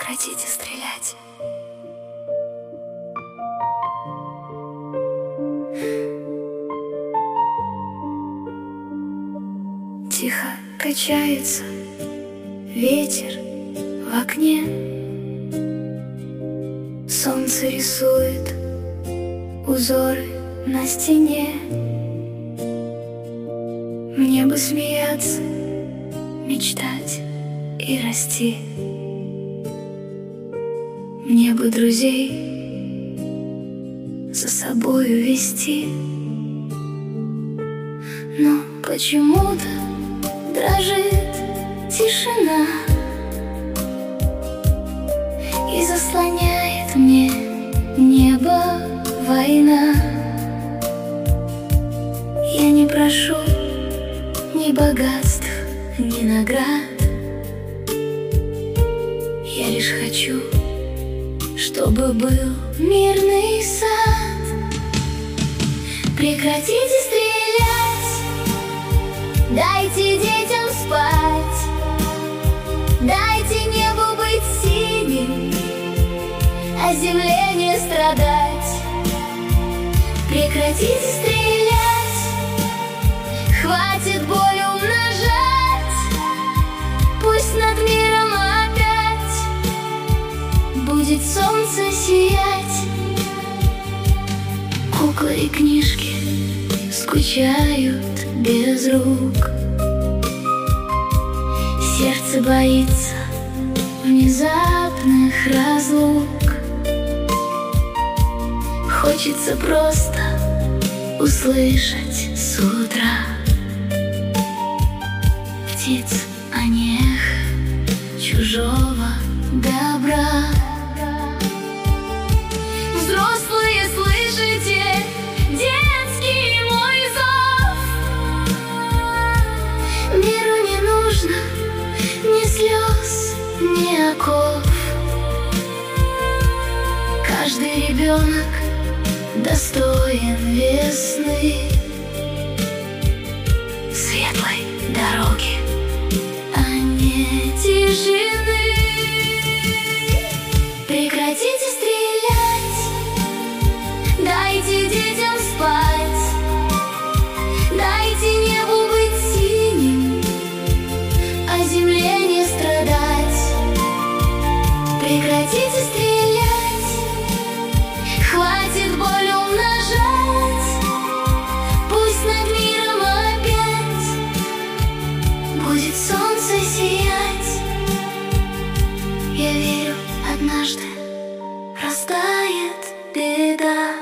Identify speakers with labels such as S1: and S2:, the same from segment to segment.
S1: Прекратите стрелять. Тихо качается ветер в окне. Солнце рисует узоры на стене. Мне бы смеяться, мечтать и расти. Мне бы друзей за собою вести. Но почему-то дрожит тишина и заслоняет мне небо война. Я не прошу ни богатств, ни наград. Я лишь хочу, чтобы был мирный сад. Прекратите стрелять, дайте детям спать, дайте небу быть синим, а земле не страдать. Прекратите стрелять, хватит боль умножать. Пусть над миром опять будет солнце сиять. Куклы и книжки скучают без рук. Сердце боится внезапных разлук. Хочется просто услышать с утра птиц, а не эхо чужого добра. Взрослые, слышите детский мой зов? Миру не нужно ни слез, ни оков. Каждый ребенок достоин весны, светлой дороги, а не тишины. Прекратите стрелять, дайте детям спать, дайте небу быть синим, а земле не страдать. Прекратите стрелять, хватит боль умножать. Пусть над миром опять будет солнце сиять. Я верю, однажды растает беда,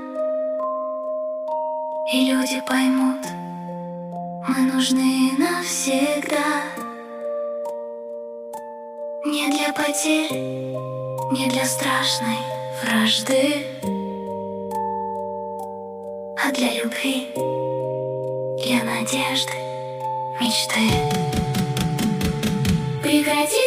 S1: и люди поймут, мы нужны навсегда. Не для потерь, не для страшной вражды, а для любви, для надежды, мечты. Прекрати